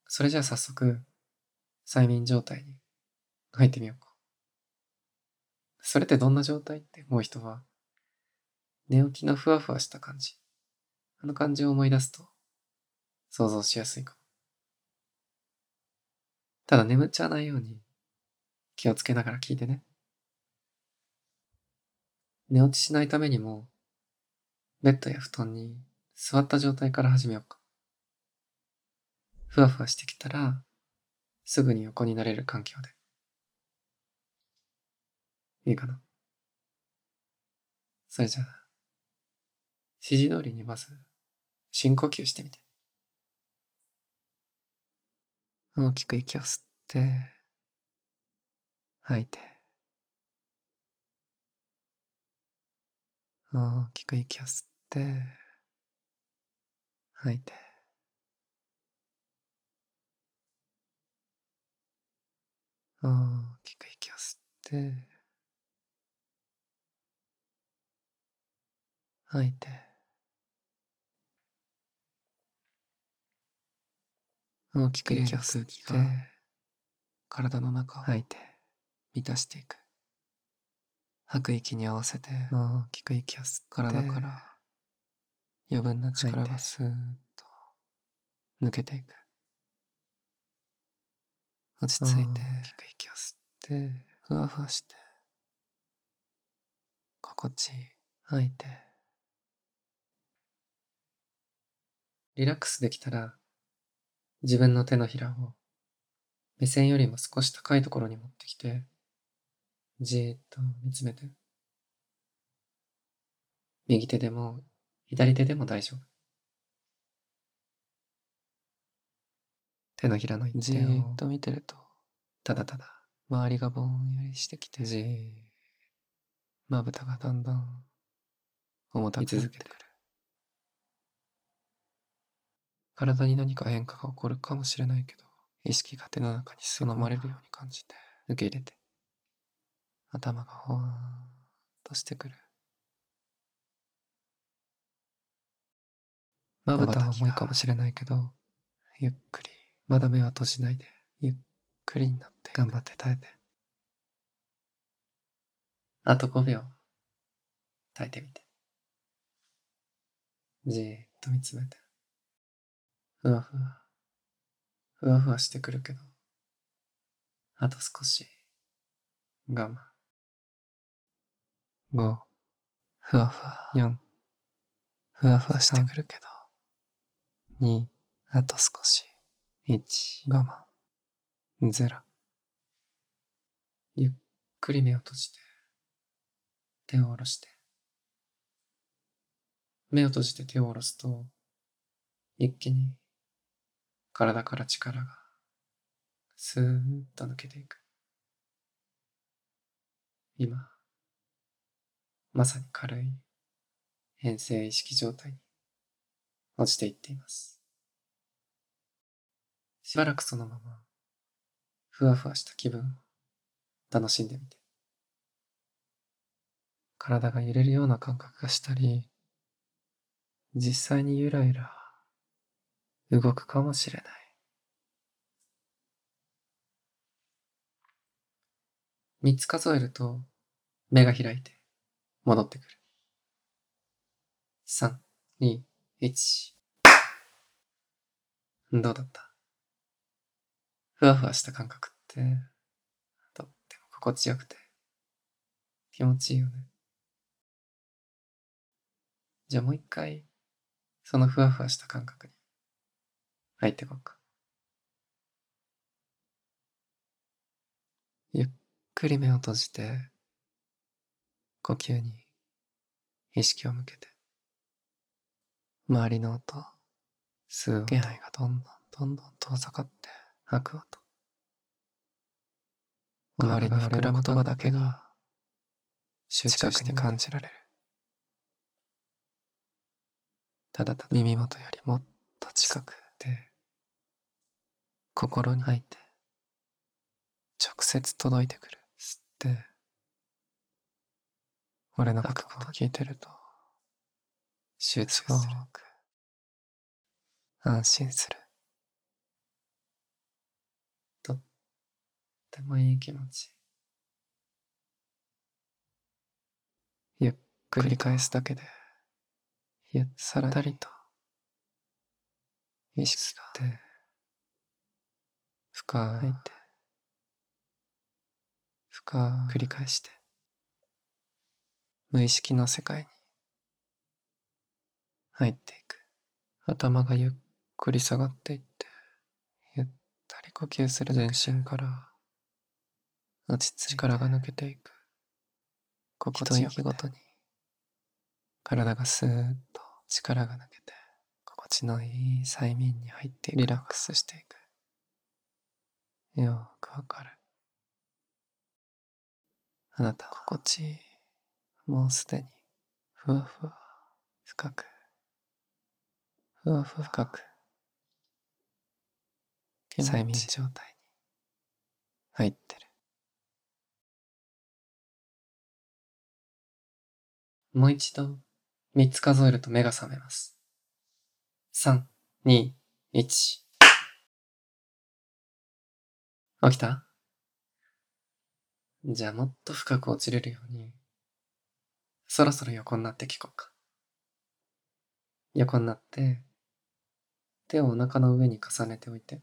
それじゃあ早速、催眠状態に入ってみようか。それってどんな状態って思う人は、寝起きのふわふわした感じ。あの感じを思い出すと、想像しやすいかも。ただ眠っちゃわないように気をつけながら聞いてね。寝落ちしないためにも、ベッドや布団に座った状態から始めようか。ふわふわしてきたら、すぐに横になれる環境で。いいかな。それじゃあ、指示通りにまず、深呼吸してみて。大きく息を吸って、吐いて。大きく息を吸って、吐いて。大きく息を吸って、吐いて。大きく息を吸って、体の中を吐いて、満たしていく。吐く息に合わせて、大きく息を吸って、体から余分な力がスーッと抜けていく。落ち着いて、大きく息を吸って、ふわふわして、心地いい。吐いて。リラックスできたら、自分の手のひらを目線よりも少し高いところに持ってきて、じーっと見つめて。右手でも左手でも大丈夫。手のひらの一じ点をーっと見てると、 ただただ周りがぼんやりしてきて、 じーまぶたがだんだん重たくなってくる。体に何か変化が起こるかもしれないけど、意識が手の中に吸い込まれるように感じて、 受け入れて。 頭がほわーんとしてくる。 まぶたは重いかもしれないけど、ゆっくり、まだ目は閉じないで、ゆっくりになって頑張って耐えて。あと5秒、耐えてみて。じーっと見つめて。ふわふわ、ふわふわしてくるけど、あと少し、我慢。5、 ふわふわ、 4、 ふわふわしてくるけど、 2、 あと少し、 1、 我慢。 0。ゆっくり目を閉じて、手を下ろして。目を閉じて手を下ろすと、一気に体から力がスーッと抜けていく。今、まさに軽い変性意識状態に落ちていっています。しばらくそのまま、ふわふわした気分を楽しんでみて。体が揺れるような感覚がしたり、実際にゆらゆら動くかもしれない。3つ数えると目が開いて戻ってくる。3、2、1。どうだった？ふわふわした感覚って、とっても心地よくて気持ちいいよね。じゃあもう一回、そのふわふわした感覚に入っていこうか。ゆっくり目を閉じて、呼吸に意識を向けて、周りの音、吸う音、気配がどんどん遠ざかって吐く音、周りに膨らむ言葉だけが集中して感じられる。ただただ耳元よりもっと近くで、心に入って直接届いてくる。吸って、俺の言葉を聞いてると集中する。安心する。 てもいい気持ち。ゆっくり繰り返すだけで、 ゆったりと意識が吸って、深入って、 深繰り返して、無意識の世界に入っていく。 頭がゆっくり下がっていって、 ゆったり呼吸するだけ全身から落ち着いて、 力が抜けていく。 心地よくごとに体がスーッと力が抜けて、心地のいい催眠に入っていく。リラックスしていく。よくわかる。あなたは心地いい。もうすでにふわふわ深く、ふわふわ深く催眠状態に入ってる。 もう一度3つ数えると目が覚めます。3、2、1。起きた？じゃあもっと深く落ちれるように、そろそろ横になって聞こうか。横になって、手をお腹の上に重ねておいて。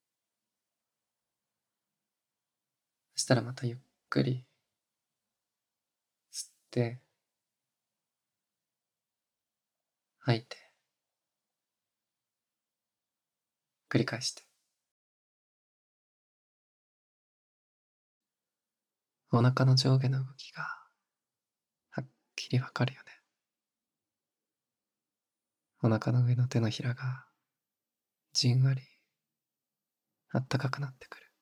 そしたらまたゆっくり吸って、吐いて、繰り返して。 お腹の上下の動きがはっきりわかるよね。お腹の上の手のひらがじんわりあったかくなってくる。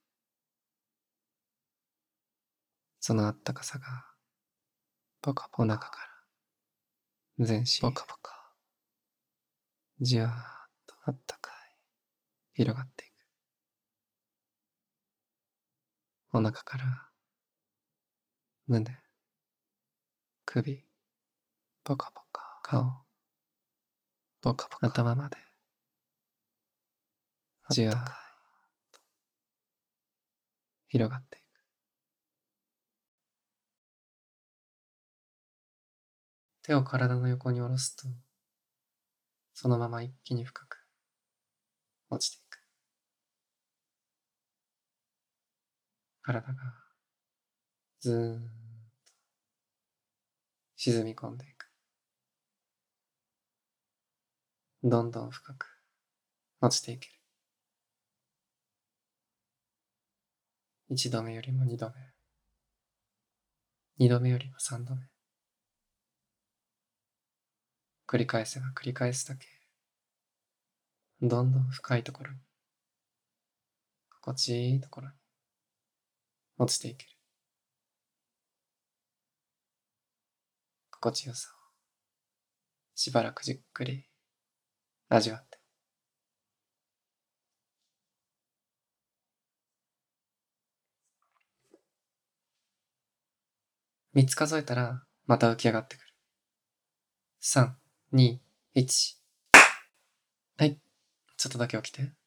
そのあったかさがポカポカお腹から全身ポカポカじわーっとあったかい広がっていく。お腹から胸、首、 ポカポカ顔、 ポカポカ頭までじわーっと広がっていく。 手を体の横に下ろすと、そのまま一気に深く落ちていく。体がずーっと沈み込んでいく。どんどん深く落ちていける。一度目よりも二度目。二度目よりも三度目。繰り返せば繰り返すだけ、どんどん深いところに、心地いいところに落ちていける。心地よさをしばらくじっくり味わって。3つ数えたらまた浮き上がってくる。3、2、1。はい。ちょっとだけ起きて。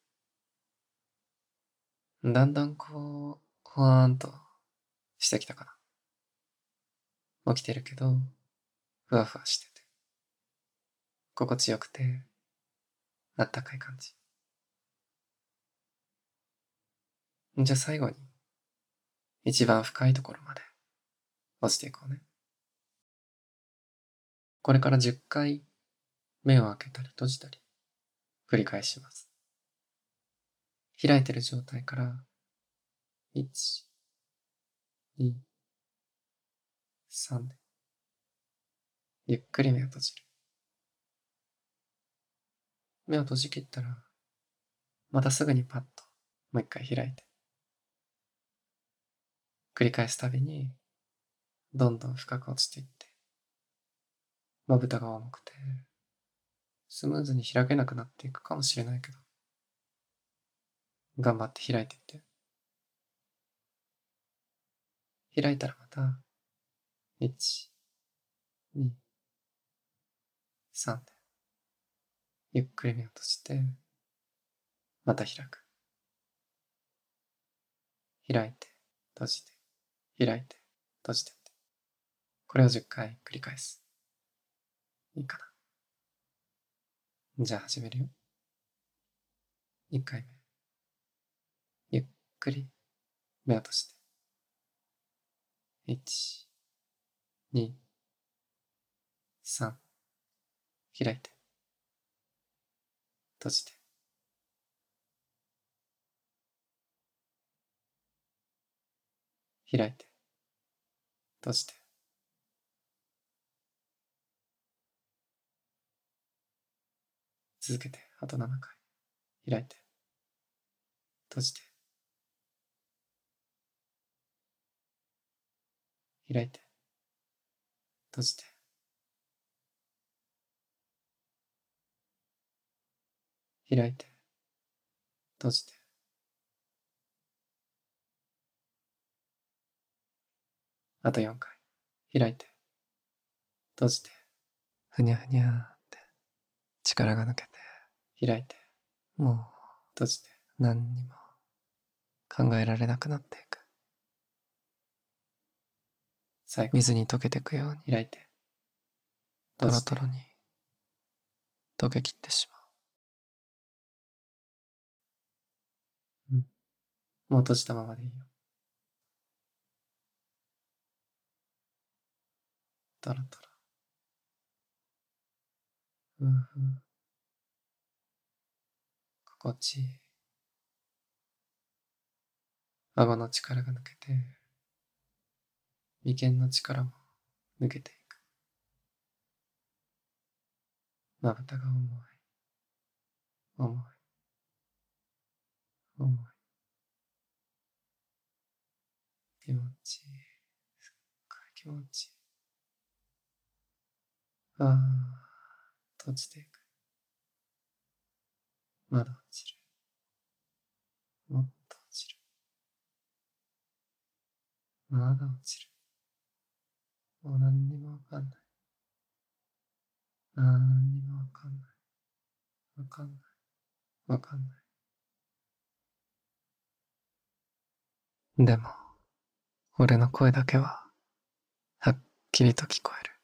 だんだんこう、ほわーんとしてきたかな。起きてるけど、ふわふわしてて。心地よくて、あったかい感じ。じゃあ最後に、一番深いところまで落ちていこうね。これから10回目を開けたり閉じたり繰り返します。開いてる状態から、1、2、3で、ゆっくり目を閉じる。目を閉じ切ったら、またすぐにパッともう一回開いて。繰り返すたびに、どんどん深く落ちていって、まぶたが重くて、スムーズに開けなくなっていくかもしれないけど、頑張って開いていって。開いたらまた、1、2、3で、ゆっくり目を閉じて、また開く。開いて、 閉じて、開いて、閉じてって。これを10回繰り返す。いいかな。じゃあ始めるよ。1回目。ゆっくり目を閉じて。1、2、3。開いて。閉じて。開いて。閉じて。続けて、あと7回。開いて。閉じて。開いて。閉じて。開いて。閉じて。あと4回。開いて。閉じて。 ふにゃふにゃって力が抜けて、 開いて。 もう閉じて。 何にも考えられなくなっていく。 最後。 水に溶けていくように、 開いて。 ト閉じて。 ロトロに溶けきってしまう。 もう閉じたままでいいよ。トロトロ。ふんふん。心地いい。顎の力が抜けて、眉間の力も抜けていく。まぶたが重い。重い。重い。気持ちいい。すっごい気持ちいい。ああ、閉じていく。まだ落ちる。もっと落ちる。まだ落ちる。もう何にもわかんない。何にもわかんない。わかんない。わかんない。 でも、俺の声だけは、はっきりと聞こえる。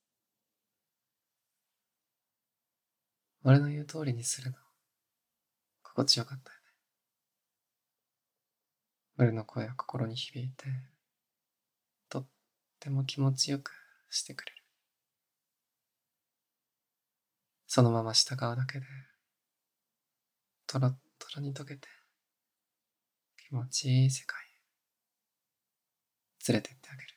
俺の言う通りにするの、心地よかったよね。俺の声は心に響いて、とっても気持ちよくしてくれる。そのまま従うだけで、トロットロに溶けて、気持ちいい世界へ連れてってあげる。